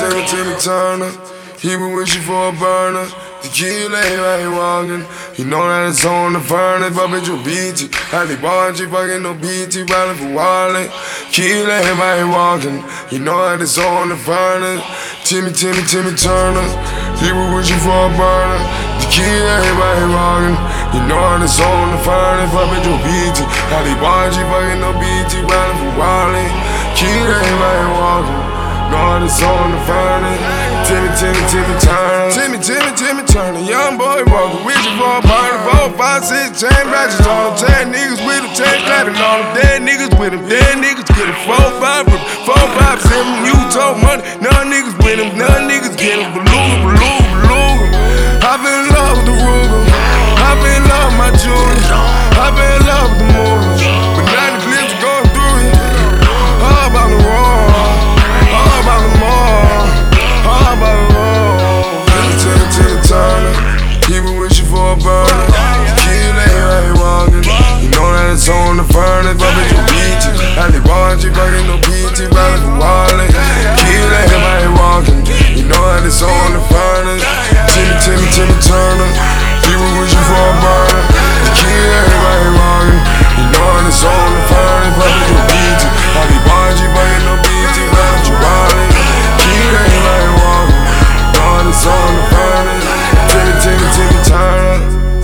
Timmy Turner. He been wishing for a burner. Tequila, he walking. He know that it's on the furnace. But bitch, you BT. Had the bungee, fucking no BT. Riding for Wally. Tequila, he walking. He know that it's on the furnace. Timmy Turner. He been wishing for a burner. Tequila, he walking. He know that it's on the furnace. But bitch, you BT. Had the bungee, fucking no BT. Riding for Wally. Tequila, he walking. Know it's on the furnace. Timmy Turner. Timmy Turner. Young boy walking with you for a party. 4, 5, 6, 10 matches on them. 10 niggas with him, 10 clapping on them. Dead niggas with him, dead niggas get him. 4, 5, 7, you told money. None niggas with him, none niggas get him. Beluga. I been in love with the Ruger. I been in love with my jewelry. I been in love with the movie. But now the clips are going through it. All about the wall. All about the mall, all about the road. Timmy Turner, he been wishing for a burner. Tequila, he walking. You know that it's on the furnace, but bitch, you beat it. Had the bungee, fucking no BT, riding for Wally. Tequila, he walking. You know that it's on the furnace. Timmy Turner, he been wishing for a burner. Tequila, he walking. You know that it's on the furnace, but bitch, you beat it. Had the bungee, fucking no BT, riding for Wally. Tequila, he walking. Know it's on the furnace. Timmy Turner.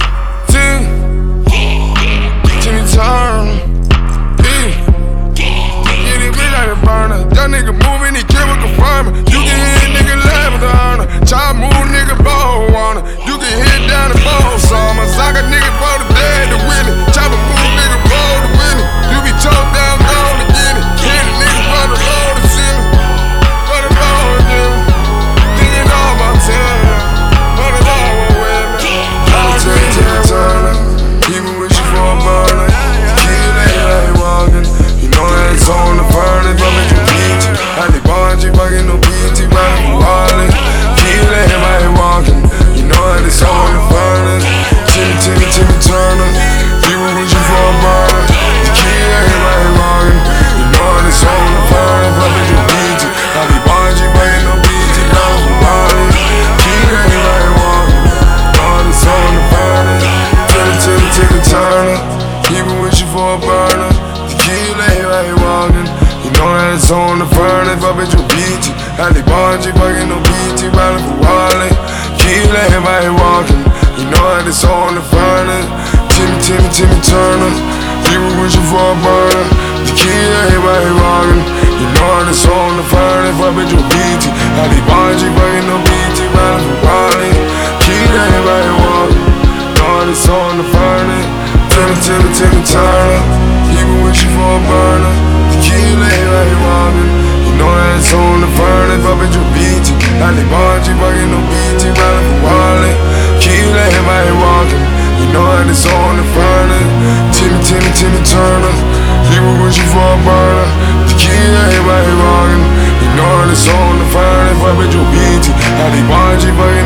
Timmy Turner. Get it big like a burner. That nigga moving, he kill with confirming. You can hit nigga laugh with the honor. Try move nigga ball wanna. You can hit down the ball summer. Sock a nigga for the dead to win it. Chop a move nigga ball to win it. You be choked down, gone to get it. Hit a nigga for the low to see me. For the low to get me. Thinking all about time. What it all with me. Timmy Turner. He been wishing for a burner. Tequila, he walking. You know that it's on the furnace, but bitch, you beat it. Had the bungee, fucking no BT, riding for Wally. Tequila, he walking. You know that it's on the furnace. Timmy Turner. He been wishing for a burner. Tequila, he walking. You know that it's on the furnace, but bitch, you beat it. Had the bungee, fucking no BT, riding for Wally. Tequila, he walking. Know that it's on the furnace. Timmy Turner. He been wishing for a burner. Tequila, he walking. You know that it's on the furnace, but bitch, you beat it. Had the bungee, fucking no BT, riding for Wally. Tequila, he walking. You know that it's on the furnace. Timmy Turner. He been wishing for a burner. Tequila, he walking. You know that it's on the furnace, but bitch, you beat it. Had the bungee, fucking no BT, riding for Wally. Tequila, he walking. Know that it's on the furnace. Timmy Turner. He been wishing for a burner. Tequila, he walking. You know that it's on the furnace, but bitch, you beat it. Had the bungee, fucking no BT, riding for Wally. Tequila, he walking. You know that it's on the furnace. Timmy Turner. He been wishing for a burner. Tequila, he walking. You know that it's on the furnace, but bitch, you beat it. Had the bungee, fucking